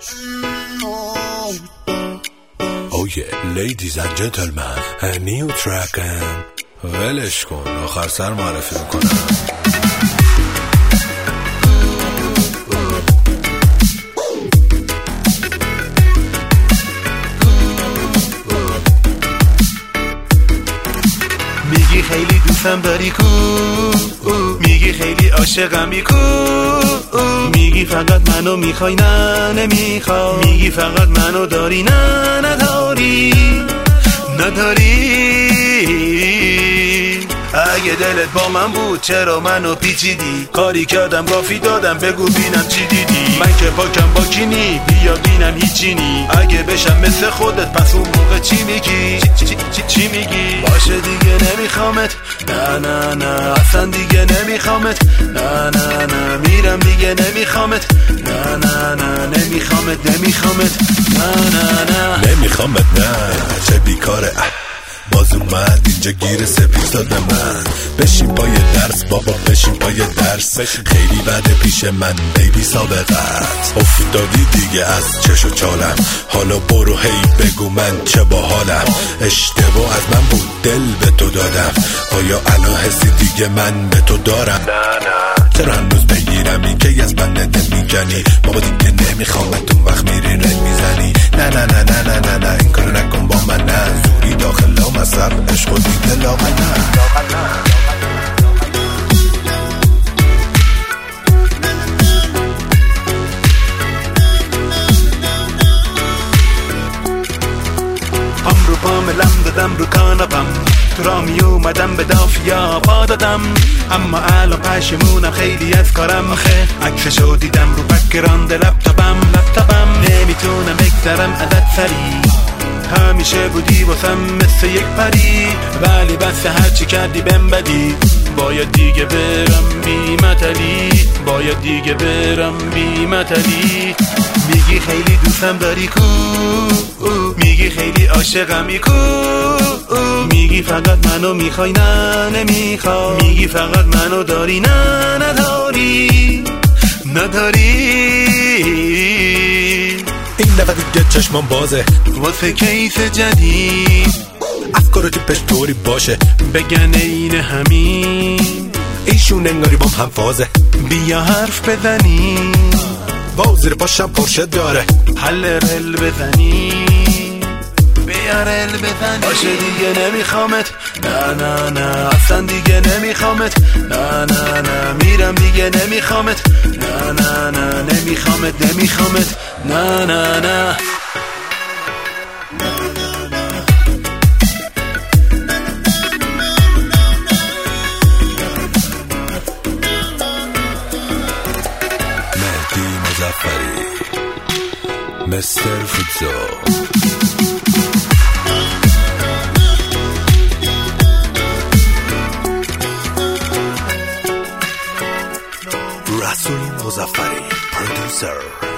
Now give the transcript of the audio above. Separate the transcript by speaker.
Speaker 1: Oh yeah, ladies and gentlemen, a new track. ولش کن، آخر سر معرفی میکنم.
Speaker 2: میگی خیلی دوستم داری کو، میگی خیلی عاشقمی کو، میگی فقط منو میخوای نه نمیخوای، میگی فقط منو داری نه نداری اگه دلت با من بود چرا منو پیچیدی؟ کاری کردم رافی دادم بگو بینم چی دیدی؟ من که پاکم با کینی بیا بینم هیچی نی. اگه بشم مثل خودت پس اون موقع چی میگی؟ چی میگی؟ باشه دیگه نمیخوامت، نه نه نه اصلا دیگه نمیخوامت، نه نه نه میرم دیگه نمیخوامت، نه نه نه نمیخوامت نه نه نه
Speaker 1: نمیخوامت، نه چه بیکاره باز اومد اینجا گیر سپیز داد من. بشین پای درس بابا بشین پای درس، خیلی بده پیش من بیبی سابقت. افتادی دیگه از چش و چالم، حالا برو هی بگو من چه با حالم. اشتباه از من بود دل به تو دادم، آیا الان حسی دیگه من به تو دارم؟ نه نه چرا هنوز بگیرم این که از من دل میگنی؟ بابا دیگه نمیخوامت اون وقت میری رنگ میزنی. نه نه نه نه نه نه نه این کارو نکن با من، نه زوری داخل مصب عشق و دیگه لاغل نه.
Speaker 2: پام رو پام لم دادم رو کاناپم، تو را می اومدم به دافیا پا دادم، اما الان پشمونم خیلی از کارم. آخه عکسشو دیدم رو بک‌گراند لپتاپم، نمیتونم بگذرم ازت سری. همیشه بودی واسم مثل یک پری، ولی بس هرچی کردی بهم بدی. باید دیگه برم بی متلی، میگی خیلی دوستم داری کو، میگی خیلی عاشقمی کو، میگی فقط منو میخوای نه نمیخوای، میگی فقط منو داری نه نداری
Speaker 1: این دفعه دیگه چشمان بازه
Speaker 2: واسه کیس جدید،
Speaker 1: افکار تیپش طوری باشه
Speaker 2: بگن این همین،
Speaker 1: ایشون انگاری بام هم فازه.
Speaker 2: بیا حرف بزنی
Speaker 1: با زیر پاشم پرشه داره،
Speaker 2: حل رل بزنی بیا رل بزنی. باشه دیگه نمیخوامت، نه نه نه اصلا دیگه نمیخوامت، نه نه نه میرم دیگه نمیخوامت، نه نه نه نمیخوامت نه نه نه.
Speaker 1: مهدی مظفری مستر فوتزو. رسول مظفری پرودوسر.